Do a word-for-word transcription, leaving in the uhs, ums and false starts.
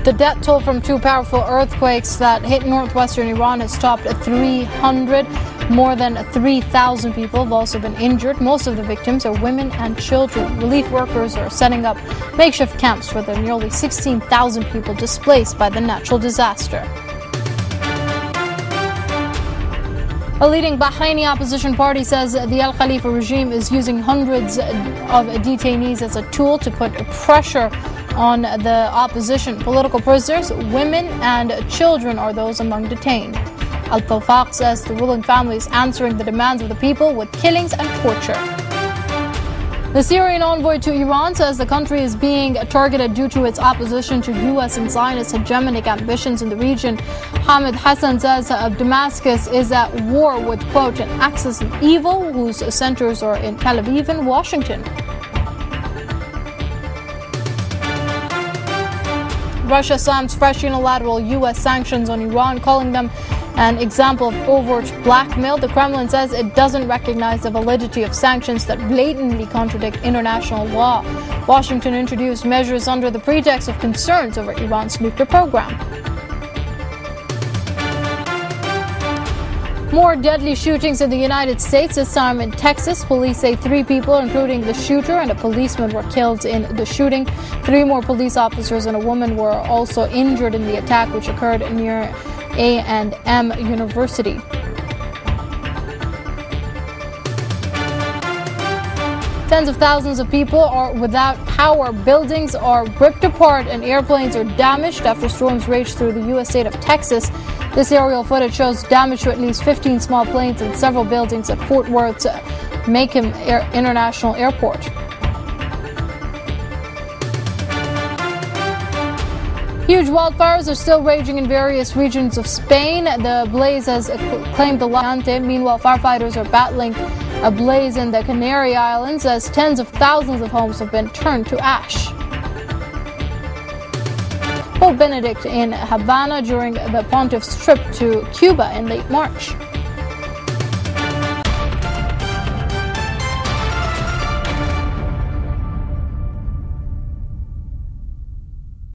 The death toll from two powerful earthquakes that hit northwestern Iran has topped three hundred. More than three thousand people have also been injured. Most of the victims are women and children. Relief workers are setting up makeshift camps for the nearly sixteen thousand people displaced by the natural disaster. A leading Bahraini opposition party says the Al Khalifa regime is using hundreds of detainees as a tool to put pressure on the opposition. Political prisoners, women and children are those among detained. Al-Tawfaq says the ruling family is answering the demands of the people with killings and torture. The Syrian envoy to Iran says the country is being targeted due to its opposition to U S and Zionist hegemonic ambitions in the region. Hamid Hassan says uh, Damascus is at war with, quote, an axis of evil whose centers are in Tel Aviv and Washington. Russia slams fresh unilateral U S sanctions on Iran, calling them an example of overt blackmail. The Kremlin says it doesn't recognize the validity of sanctions that blatantly contradict international law. Washington introduced measures under the pretext of concerns over Iran's nuclear program. More deadly shootings in the United States, this time in Texas. Police say three people, including the shooter and a policeman, were killed in the shooting. Three more police officers and a woman were also injured in the attack, which occurred near A and M University. Tens of thousands of people are without power. Buildings are ripped apart and airplanes are damaged after storms raged through the U S state of Texas. This aerial footage shows damage to at least fifteen small planes and several buildings at Fort Worth's Macomb Air International Airport. Huge wildfires are still raging in various regions of Spain. The blaze has claimed the Levante. Meanwhile, firefighters are battling a blaze in the Canary Islands as tens of thousands of homes have been turned to ash. Pope Benedict in Havana during the pontiff's trip to Cuba in late March.